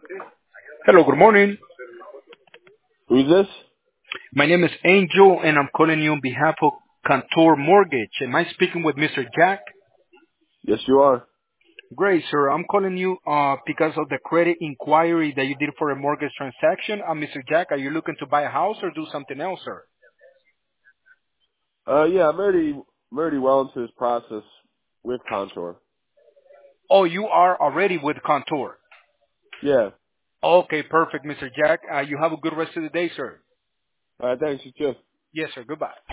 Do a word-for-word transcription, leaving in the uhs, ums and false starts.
Hello, good morning. Who's this? My name is Angel, and I'm calling you on behalf of Cantor Mortgage. Am I speaking with Mister Jack? Yes, you are. Great, sir. I'm calling you uh, because of the credit inquiry that you did for a mortgage transaction. Uh, Mister Jack, are you looking to buy a house or do something else, sir? Uh, yeah, I'm already, I'm already well into this process with Contour. Oh, you are already with Cantor. Yeah. Okay, perfect, Mister Jack. Uh, you have a good rest of the day, sir. All right, thanks. You too. Yes, sir. Goodbye.